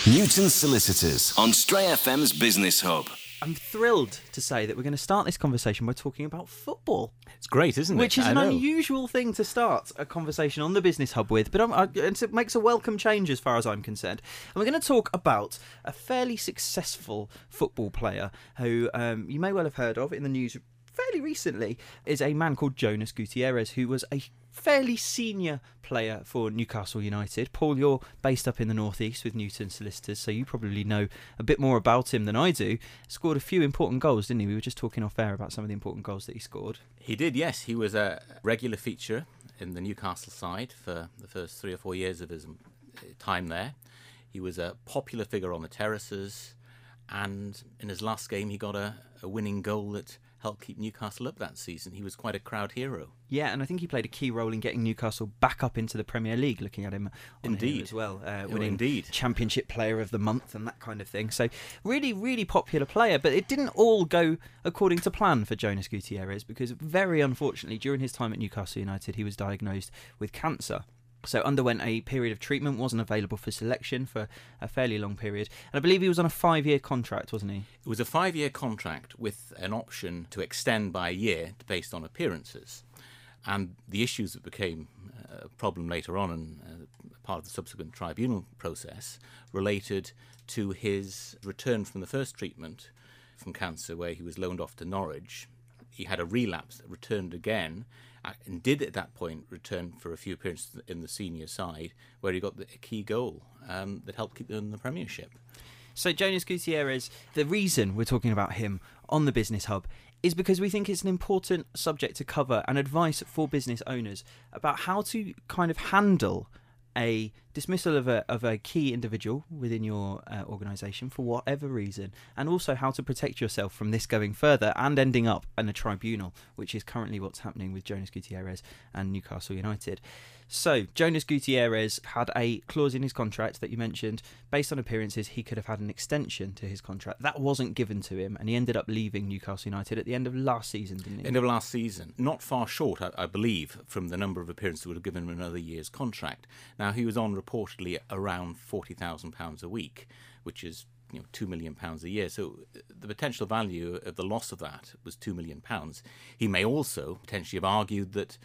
Newton Solicitors on Stray FM's Business Hub. I'm thrilled to say that we're going to start this conversation by talking about football. It's great, isn't it? Which is an unusual thing to start a conversation on the Business Hub with, but it makes a welcome change as far as I'm concerned. And we're going to talk about a fairly successful football player who you may well have heard of in the news fairly recently, is a man called Jonas Gutierrez, who was a fairly senior player for Newcastle United. Paul, you're based up in the northeast with Newton Solicitors, so you probably know a bit more about him than I do. Scored a few important goals, didn't he? We were just talking off air about some of the important goals that he scored. He did, yes. He was a regular feature in the Newcastle side for the first 3 or 4 years of his time there. He was a popular figure on the terraces, and in his last game he got a winning goal that helped keep Newcastle up that season. He was quite a crowd hero. Yeah, and I think he played a key role in getting Newcastle back up into the Premier League, looking at him on here as well, winning Championship Player of the Month and that kind of thing. So really, really popular player, but it didn't all go according to plan for Jonas Gutierrez, because very unfortunately during his time at Newcastle United he was diagnosed with cancer. So underwent a period of treatment, wasn't available for selection for a fairly long period. And I believe he was on a 5-year contract, wasn't he? It was a 5-year contract with an option to extend by a year based on appearances. And the issues that became a problem later on and part of the subsequent tribunal process related to his return from the first treatment from cancer, where he was loaned off to Norwich. He had a relapse, returned again, and did at that point return for a few appearances in the senior side, where he got a key goal that helped keep them in the Premiership. So Jonas Gutierrez, the reason we're talking about him on the Business Hub is because we think it's an important subject to cover and advice for business owners about how to kind of handle a dismissal of a key individual within your organisation for whatever reason, and also how to protect yourself from this going further and ending up in a tribunal, which is currently what's happening with Jonas Gutierrez and Newcastle United. So Jonas Gutierrez had a clause in his contract that you mentioned. Based on appearances, he could have had an extension to his contract. That wasn't given to him, and he ended up leaving Newcastle United at the end of last season, didn't he? End of last season. Not far short, I believe, from the number of appearances that would have given him another year's contract. Now, he was on reportedly around £40,000 a week, which is £2 million a year. So the potential value of the loss of that was £2 million. He may also potentially have argued that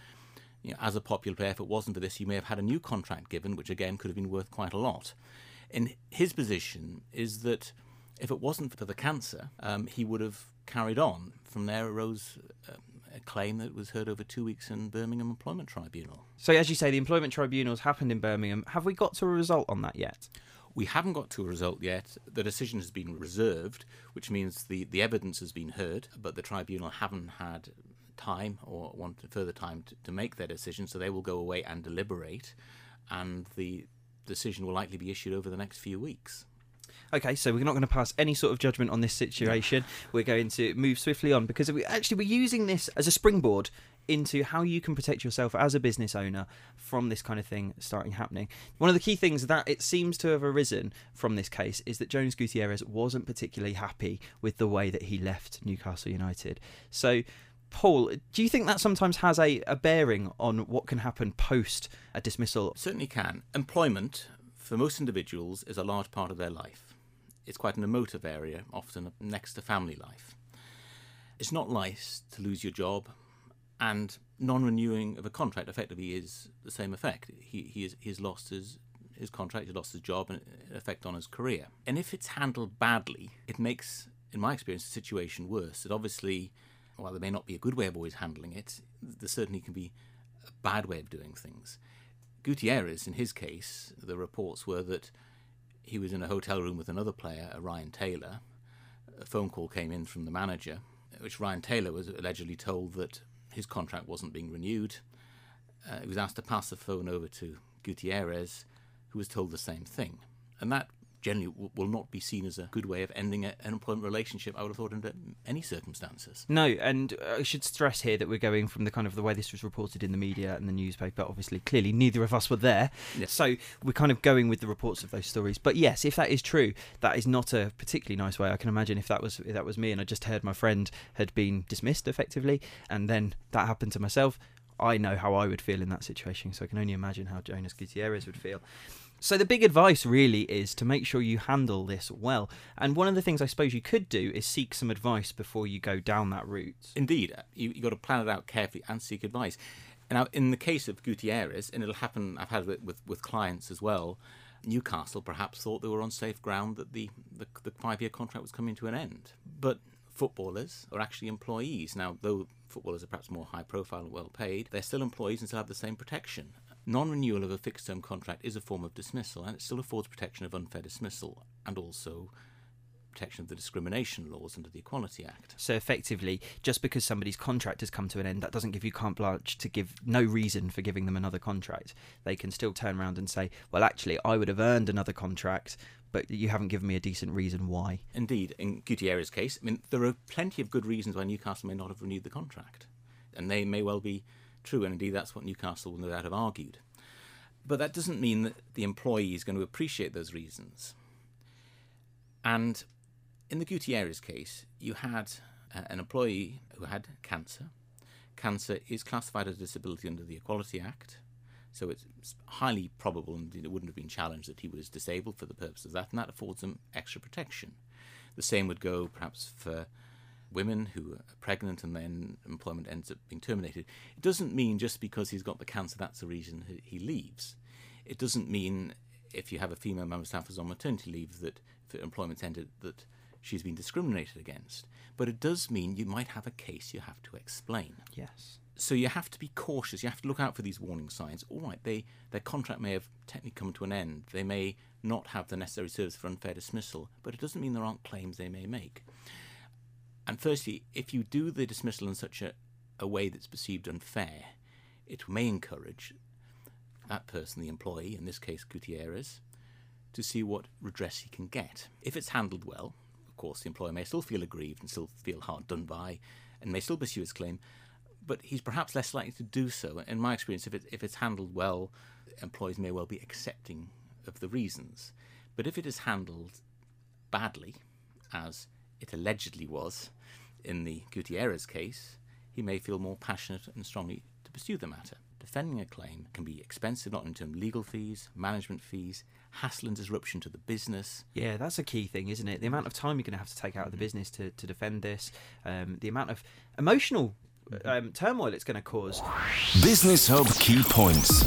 as a popular player, if it wasn't for this, he may have had a new contract given, which again could have been worth quite a lot. And his position is that if it wasn't for the cancer, he would have carried on. From there arose a claim that was heard over 2 weeks in Birmingham Employment Tribunal. So as you say, the Employment Tribunals happened in Birmingham. Have we got to a result on that yet? We haven't got to a result yet. The decision has been reserved, which means the evidence has been heard, but the tribunal haven't had time or want further time to make their decision, so they will go away and deliberate, and the decision will likely be issued over the next few weeks. Okay, so we're not going to pass any sort of judgment on this situation. We're going to move swiftly on, because we're using this as a springboard into how you can protect yourself as a business owner from this kind of thing starting happening. One of the key things that it seems to have arisen from this case is that Jonas Gutierrez wasn't particularly happy with the way that he left Newcastle United. So Paul, do you think that sometimes has a bearing on what can happen post a dismissal? Certainly can. Employment, for most individuals, is a large part of their life. It's quite an emotive area, often next to family life. It's not nice to lose your job, and non-renewing of a contract effectively is the same effect. He's lost his contract, he's lost his job, and an effect on his career. And if it's handled badly, it makes, in my experience, the situation worse. It obviously, while there may not be a good way of always handling it, there certainly can be a bad way of doing things. Gutierrez, in his case, the reports were that he was in a hotel room with another player, Ryan Taylor. A phone call came in from the manager, which Ryan Taylor was allegedly told that his contract wasn't being renewed. He was asked to pass the phone over to Gutierrez, who was told the same thing. And that generally will not be seen as a good way of ending an employment relationship, I would have thought, under any circumstances. No, and I should stress here that we're going from the way this was reported in the media and the newspaper. Obviously, clearly, neither of us were there. Yes. So we're kind of going with the reports of those stories. But yes, if that is true, that is not a particularly nice way. I can imagine if that was me and I just heard my friend had been dismissed effectively, and then that happened to myself, I know how I would feel in that situation, so I can only imagine how Jonas Gutierrez would feel. So the big advice really is to make sure you handle this well. And one of the things I suppose you could do is seek some advice before you go down that route. Indeed, you've got to plan it out carefully and seek advice. Now, in the case of Gutierrez, and it'll happen, I've had it with clients as well, Newcastle perhaps thought they were on safe ground that the 5-year contract was coming to an end. But footballers are actually employees. Now, though footballers are perhaps more high profile and well paid, they're still employees and still have the same protection. Non-renewal of a fixed-term contract is a form of dismissal, and it still affords protection of unfair dismissal and also protection of the discrimination laws under the Equality Act. So effectively, just because somebody's contract has come to an end, that doesn't give you carte blanche to give no reason for giving them another contract. They can still turn around and say, well, actually, I would have earned another contract, but you haven't given me a decent reason why. Indeed, in Gutierrez's case, I mean, there are plenty of good reasons why Newcastle may not have renewed the contract, and they may well be true, and indeed that's what Newcastle will no doubt have argued. But that doesn't mean that the employee is going to appreciate those reasons. And in the Gutierrez case, you had an employee who had cancer. Cancer is classified as a disability under the Equality Act, so it's highly probable, and it wouldn't have been challenged, that he was disabled for the purpose of that, and that affords them extra protection. The same would go perhaps for women who are pregnant and then employment ends up being terminated. It doesn't mean just because he's got the cancer that's the reason he leaves. It doesn't mean if you have a female member of staff who's on maternity leave that if employment's ended that she's been discriminated against. But it does mean you might have a case you have to explain. Yes. So you have to be cautious. You have to look out for these warning signs. All right, their contract may have technically come to an end. They may not have the necessary service for unfair dismissal, but it doesn't mean there aren't claims they may make. And firstly, if you do the dismissal in such a way that's perceived unfair, it may encourage that person, the employee, in this case Gutierrez, to see what redress he can get. If it's handled well, of course, the employer may still feel aggrieved and still feel hard done by and may still pursue his claim, but he's perhaps less likely to do so. In my experience, if it's handled well, employees may well be accepting of the reasons. But if it is handled badly, as it allegedly was in the Gutierrez case, he may feel more passionate and strongly to pursue the matter. Defending a claim can be expensive, not in terms of legal fees, management fees, hassle and disruption to the business. Yeah, that's a key thing, isn't it? The amount of time you're going to have to take out of the business to defend this, the amount of emotional turmoil it's going to cause. Business Hub Key Points.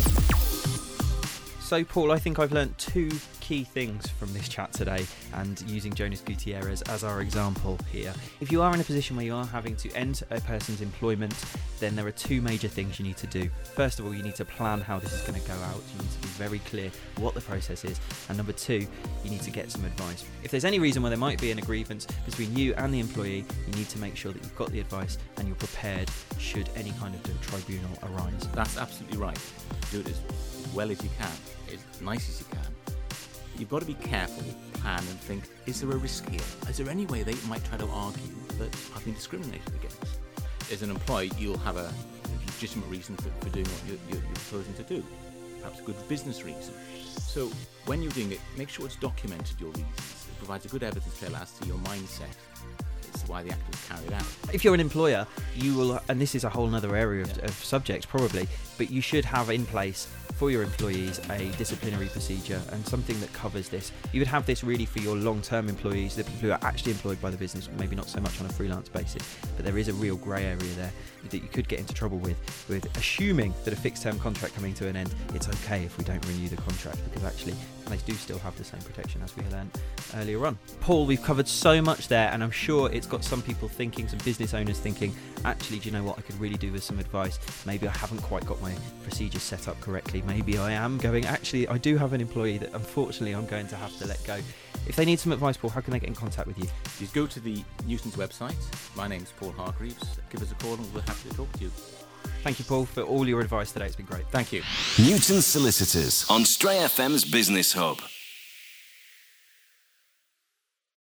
So, Paul, I think I've learnt 2 key things from this chat today, and using Jonas Gutierrez as our example here. If you are in a position where you are having to end a person's employment, then there are 2 major things you need to do. First of all, you need to plan how this is going to go out. You need to be very clear what the process is. And number 2, you need to get some advice. If there's any reason why there might be an grievance between you and the employee, you need to make sure that you've got the advice and you're prepared should any kind of tribunal arise. That's absolutely right. Do it as well as you can, as nice as you can. You've got to be careful, plan and think, is there a risk here? Is there any way they might try to argue that I've been discriminated against? As an employee, you'll have a legitimate reason for doing what you're proposing to do, perhaps a good business reason. So when you're doing it, make sure it's documented, your reasons. It provides a good evidence trail as to your mindset as to why the act was carried out. If you're an employer, you will, and this is a whole other area of subject probably, but you should have in place for your employees a disciplinary procedure and something that covers this. You would have this really for your long-term employees, the people who are actually employed by the business, maybe not so much on a freelance basis, but there is a real grey area there that you could get into trouble with assuming that a fixed-term contract coming to an end, it's okay if we don't renew the contract, because actually they do still have the same protection as we learned earlier on. Paul, we've covered so much there, and I'm sure it's got some people thinking, some business owners thinking, actually, do you know what, I could really do with some advice. Maybe I haven't quite got my procedures set up correctly. Maybe I am going, actually, I do have an employee that unfortunately I'm going to have to let go. If they need some advice, Paul, how can they get in contact with you? Just go to the Newton's website. My name's Paul Hargreaves. Give us a call and we'll be happy to talk to you. Thank you, Paul, for all your advice today. It's been great. Thank you. Newton Solicitors on Stray FM's Business Hub.